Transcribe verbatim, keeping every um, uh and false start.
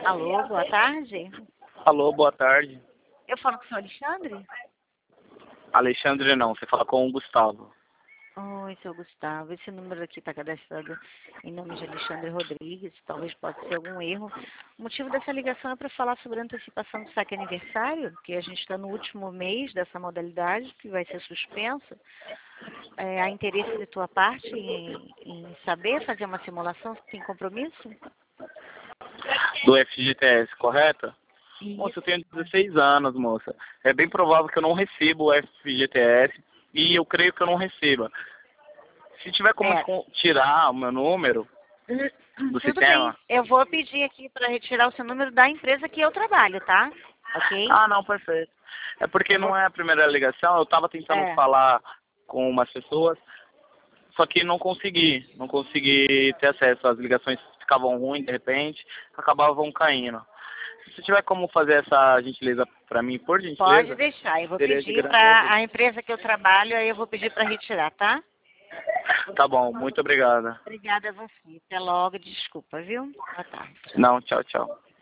Alô, boa tarde. Alô, boa tarde. Eu falo com o senhor Alexandre? Alexandre não, você fala com o Gustavo. Oi, seu Gustavo. Esse número aqui está cadastrado em nome de Alexandre Rodrigues. Talvez possa ser algum erro. O motivo dessa ligação é para falar sobre a antecipação do saque aniversário, porque a gente está no último mês dessa modalidade, que vai ser suspensa. É, há interesse de tua parte em, em saber, fazer uma simulação? Tem compromisso? Do F G T S, correto? Isso. Moça, eu tenho dezesseis anos, moça. É bem provável que eu não receba o F G T S e eu creio que eu não receba. Se tiver como É. co- tirar o meu número do Tudo sistema... bem. Eu vou pedir aqui para retirar o seu número da empresa que eu trabalho, tá? Ok? Ah, não, perfeito. É porque Eu vou... não é a primeira ligação, eu estava tentando É. falar com umas pessoas, só que não consegui. Não consegui ter acesso. As ligações ficavam ruins de repente, acabavam caindo. Se tiver como fazer essa gentileza para mim, por Pode gentileza, deixar. Eu vou seria de pedir grande para ajuda. a empresa que eu trabalho, aí eu vou pedir para retirar, tá? Tá bom, muito obrigada. Obrigada a você. Até logo. Desculpa, viu? Boa tarde. Não, tchau, tchau.